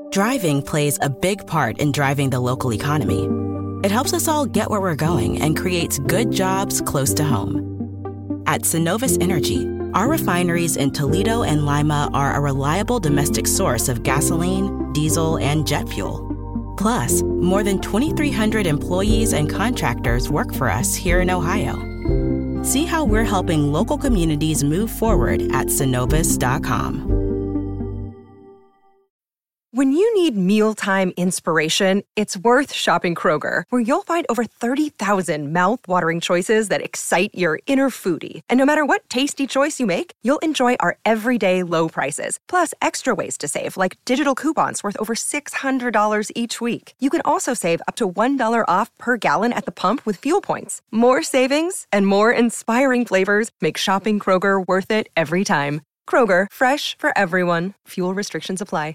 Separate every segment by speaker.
Speaker 1: Driving plays a big part in driving the local economy. It helps us all get where we're going and creates good jobs close to home. At Synovus Energy, our refineries in Toledo and Lima are a reliable domestic source of gasoline, diesel, and jet fuel. Plus, more than 2,300 employees and contractors work for us here in Ohio. See how we're helping local communities move forward at Synovus.com.
Speaker 2: When you need mealtime inspiration, it's worth shopping Kroger, where you'll find over 30,000 mouth-watering choices that excite your inner foodie. And no matter what tasty choice you make, you'll enjoy our everyday low prices, plus extra ways to save, like digital coupons worth over $600 each week. You can also save up to $1 off per gallon at the pump with fuel points. More savings and more inspiring flavors make shopping Kroger worth it every time. Kroger, fresh for everyone. Fuel restrictions apply.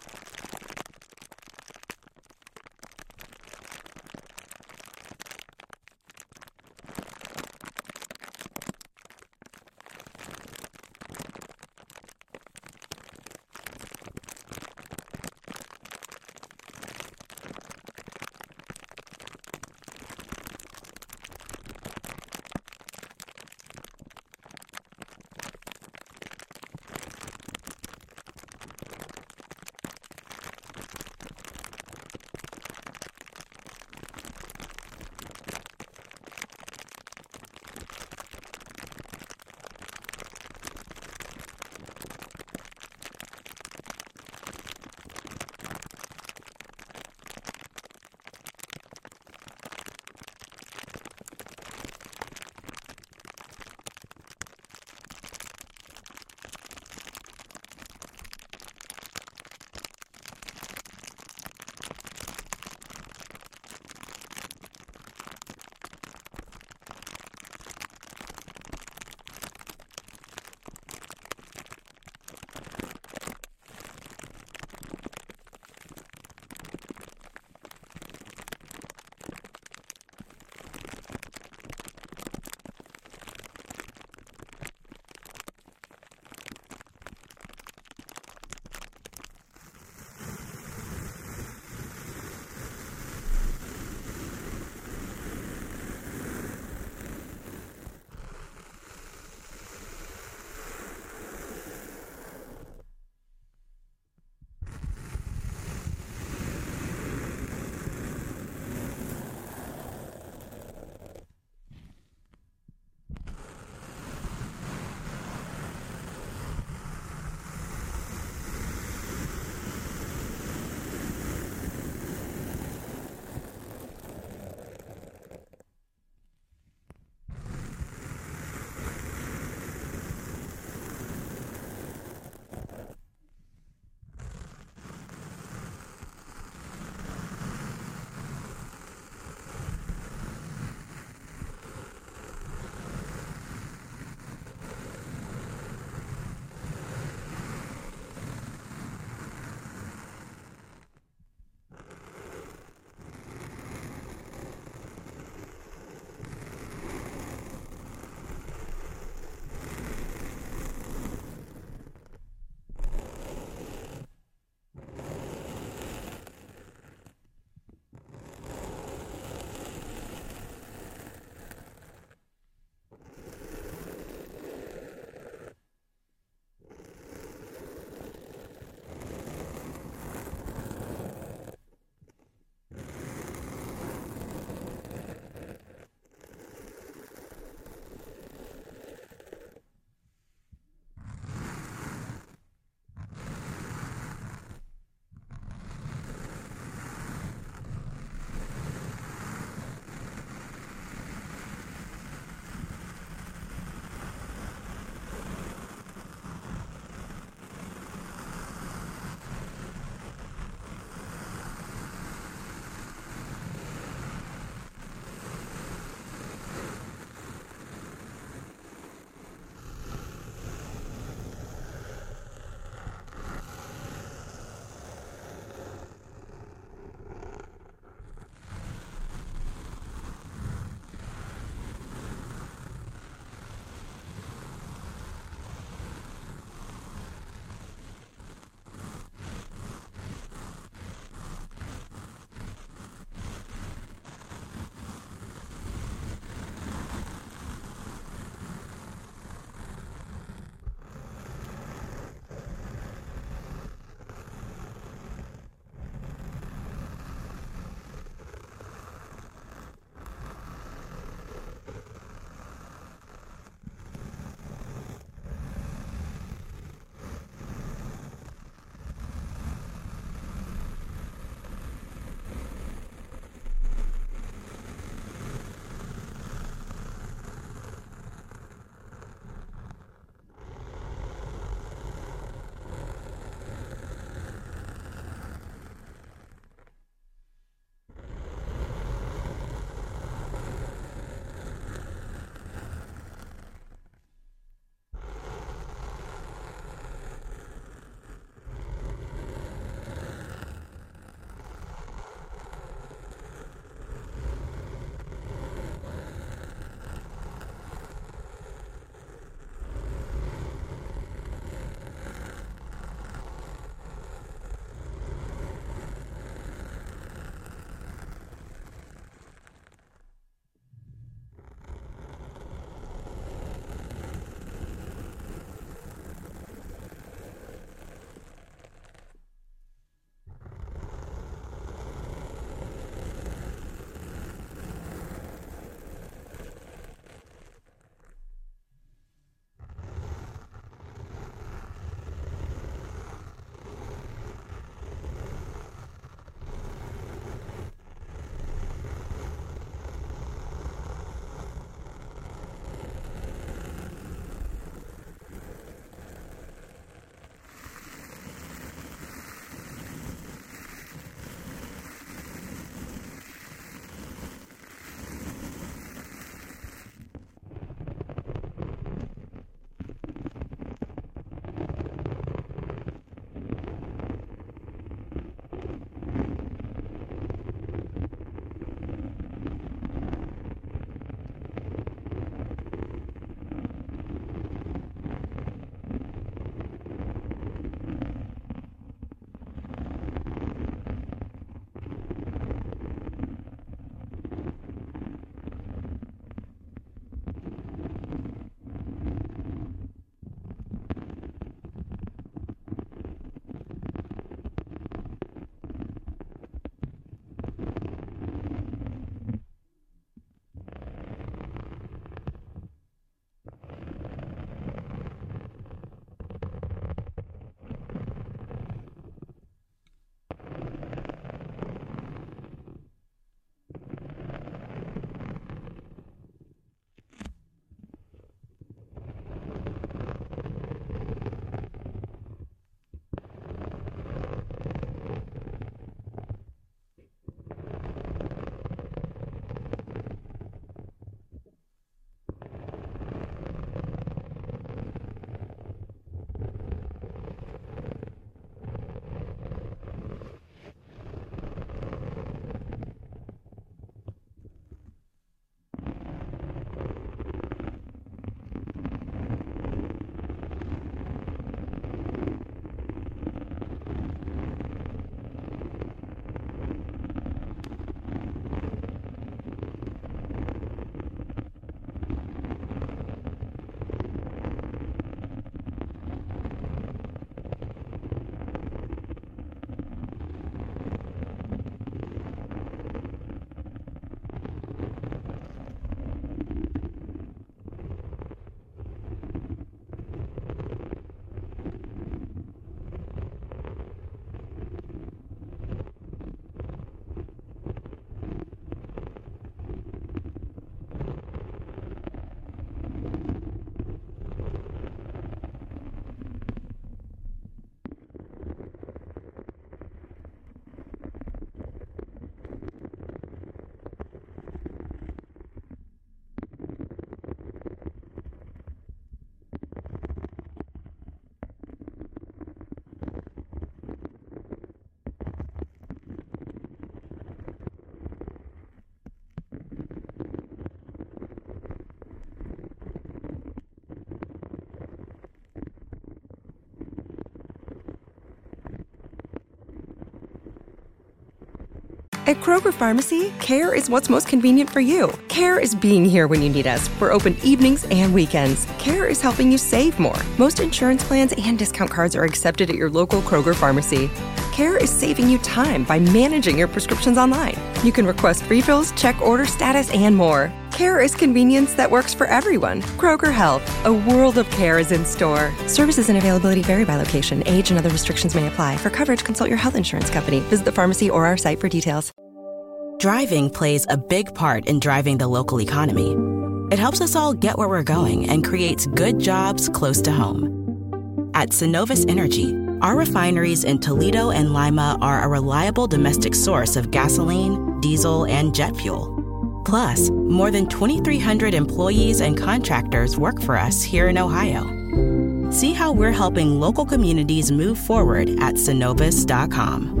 Speaker 2: At Kroger Pharmacy, care is what's most convenient for you. Care is being here when you need us. We're open evenings and weekends. Care is helping you save more. Most insurance plans and discount cards are accepted at your local Kroger Pharmacy. Care is saving you time by managing your prescriptions online. You can request refills, check order status, and more. Care is convenience that works for everyone. Kroger Health, a world of care is in store. Services and availability vary by location. Age and other restrictions may apply. For coverage, consult your health insurance company. Visit the pharmacy or our site for details.
Speaker 1: Driving plays a big part in driving the local economy. It helps us all get where we're going and creates good jobs close to home. At Synovus Energy, our refineries in Toledo and Lima are a reliable domestic source of gasoline, diesel, and jet fuel. Plus, more than 2,300 employees and contractors work for us here in Ohio. See how we're helping local communities move forward at Synovus.com.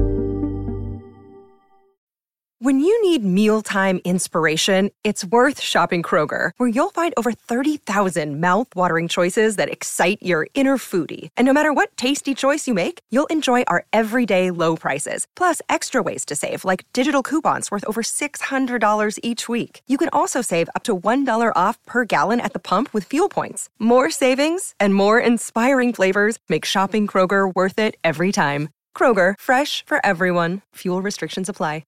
Speaker 2: When you need mealtime inspiration, it's worth shopping Kroger, where you'll find over 30,000 mouth-watering choices that excite your inner foodie. And no matter what tasty choice you make, you'll enjoy our everyday low prices, plus extra ways to save, like digital coupons worth over $600 each week. You can also save up to $1 off per gallon at the pump with fuel points. More savings and more inspiring flavors make shopping Kroger worth it every time. Kroger, fresh for everyone. Fuel restrictions apply.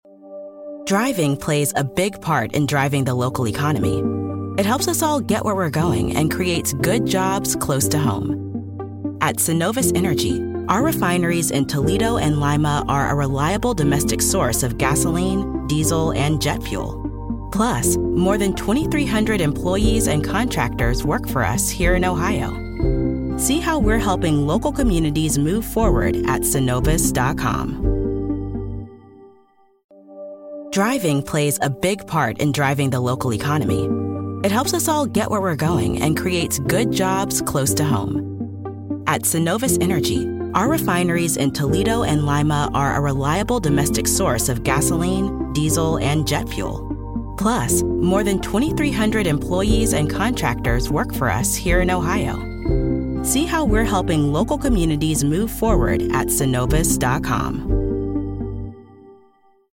Speaker 1: Driving plays a big part in driving the local economy. It helps us all get where we're going and creates good jobs close to home. At Synovus Energy, our refineries in Toledo and Lima are a reliable domestic source of gasoline, diesel, and jet fuel. Plus, more than 2,300 employees and contractors work for us here in Ohio. See how we're helping local communities move forward at Synovus.com. Driving plays a big part in driving the local economy. It helps us all get where we're going and creates good jobs close to home. At Synovus Energy, our refineries in Toledo and Lima are a reliable domestic source of gasoline, diesel, and jet fuel. Plus, more than 2,300 employees and contractors work for us here in Ohio. See how we're helping local communities move forward at Synovus.com.